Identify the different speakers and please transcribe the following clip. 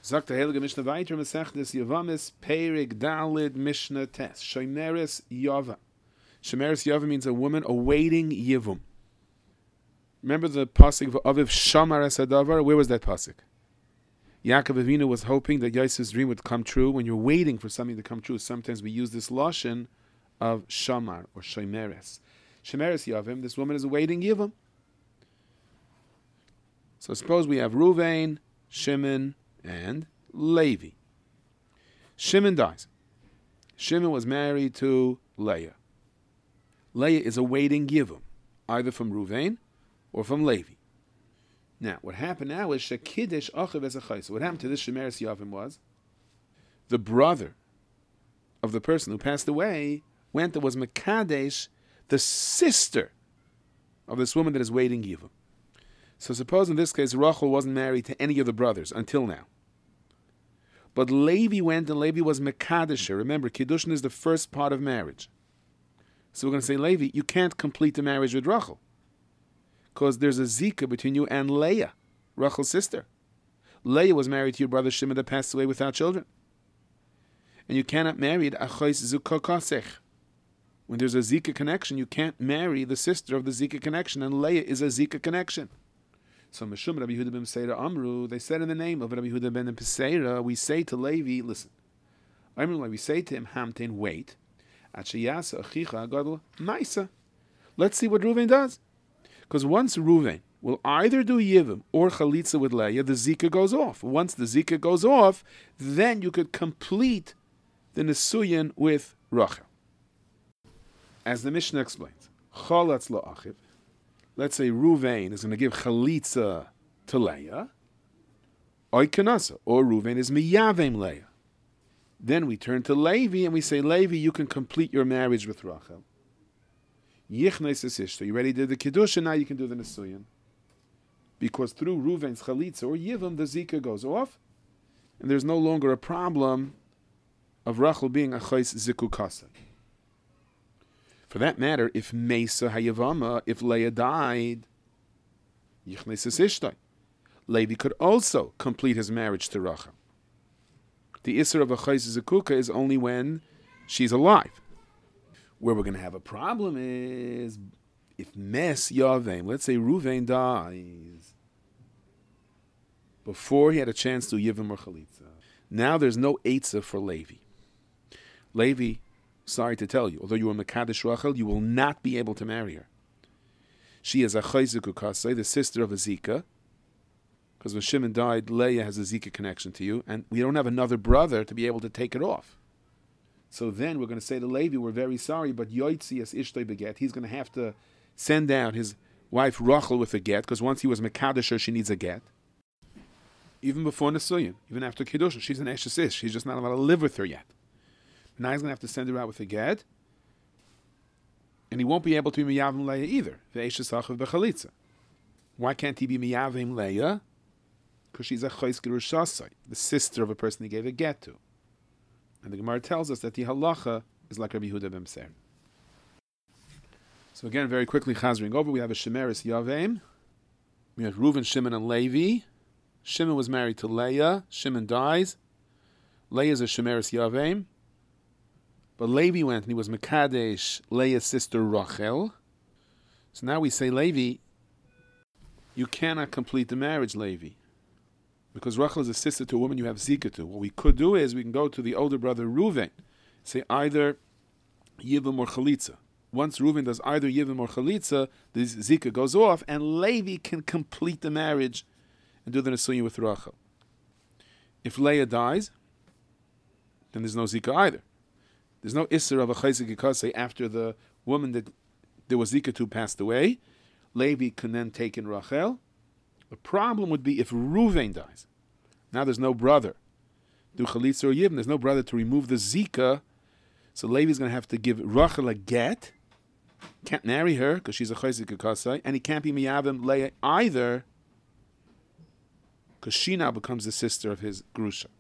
Speaker 1: Sagt der Heilige Mishnah weiter, Mesechtes Yavamis, Perik Dalid Mishnah Tes, Shemeres Yava. Shemeres Yava means a woman awaiting Yivum. Remember the pasuk of Aviv Shamar Es Hadavar? Where was that pasuk? Yaakov Avinu was hoping that Yosef's dream would come true. When you're waiting for something to come true, sometimes we use this lashon of Shamar or Shemeres. Shemeres Yavim, this woman is awaiting Yivum. So suppose we have Ruvain, Shimon, and Levi. Shimon dies. Shimon was married to Leah. Leah is awaiting Yivum, either from Ruvain or from Levi. Now, what happened now is Shekidish Achav as a Chaysa. What happened to this Shemeres Yavim was the brother of the person who passed away went and was Mekadesh, the sister of this woman that is waiting Yivum. So suppose in this case Rachel wasn't married to any of the brothers until now. But Levi went and Levi was Mekadesher. Remember, Kiddushin is the first part of marriage. So we're going to say, Levi, you can't complete the marriage with Rachel, because there's a zika between you and Leah, Rachel's sister. Leah was married to your brother Shimon that passed away without children. And you cannot marry Achos Zukokasech. When there's a zika connection, you can't marry the sister of the zika connection, and Leah is a zika connection. So Meshum Rabbi Yehuda ben Peseira Amru, they said in the name of Rabbi Yehuda ben Peseira, we say to Levi, listen, we say to him, Hamten, wait. Let's see what Reuven does. Because once Reuven will either do Yivim or Chalitza with Leah, the Zika goes off. Once the Zika goes off, then you could complete the Nesuyin with Rachel. As the Mishnah explains, Chalatz lo Achiv, let's say Reuven is going to give Chalitza to Leah, Oikanasa, or Reuven is Miyavim Leah. Then we turn to Levi and we say, Levi, you can complete your marriage with Rachel. Yichnes es ishto. You already did the Kiddush, and now you can do the Nesuyin. Because through Reuven's Chalitza or Yivim, the Zika goes off, and there's no longer a problem of Rachel being a Chais Zikukasa. For that matter, if Mesa Hayavama, if Leah died, Yichnes es ishto. Levi could also complete his marriage to Rachel. The Isser of a Chais Zikuka is only when she's alive. Where we're going to have a problem is if Mes Yavim, let's say Reuven dies before he had a chance to Yivim or Chalitza. Now there's no Eitzah for Levi. Levi, sorry to tell you, although you are Mekadesh Rachel, you will not be able to marry her. She is a Chais Zikukasei, the sister of a Zika. Because when Shimon died, Leah has a Zika connection to you, and we don't have another brother to be able to take it off. So then we're going to say to Levi, we're very sorry, but Yoitzi as Ishtoi beget, he's going to have to send out his wife Rachel with a get, because once he was Mekadesher, she needs a get. Even before Nesuyin, even after Kiddush, she's an Eshes Ish. She's just not allowed to live with her yet. Now he's going to have to send her out with a get, and he won't be able to be Miyavim Leah either. Ve'eshes Achav B'chalitza. Why can't he be Miyavim Leah? Because she's a Chais Gerushasai, the sister of a person he gave a get to. And the Gemara tells us that the halacha is like Rabbi Yehuda ben Peseira. So again, very quickly, chazering over, we have a Shemeres Yavim. We have Reuven, Shimon, and Levi. Shimon was married to Leah. Shimon dies. Leah is a Shemeres Yavim. But Levi went and he was Mekadesh, Leah's sister Rachel. So now we say, Levi, you cannot complete the marriage, Levi. Because Rachel is a sister to a woman you have Zika to. What we could do is we can go to the older brother Reuven, say either Yivim or Chalitza. Once Reuven does either Yivim or Chalitza, the Zika goes off, and Levi can complete the marriage and do the Nesuyin with Rachel. If Leah dies, then there's no Zika either. There's no Isser of a Chayzik Yikasei after the woman that there was Zika to passed away. Levi can then take in Rachel. The problem would be if Reuven dies. Now there's no brother. Do Chalitza or Yivim, there's no brother to remove the Zika. So Levi's going to have to give Rachel a get. Can't marry her because she's a Chayzik Yikasei. And he can't be Miyavim Leah either because she now becomes the sister of his Grusha.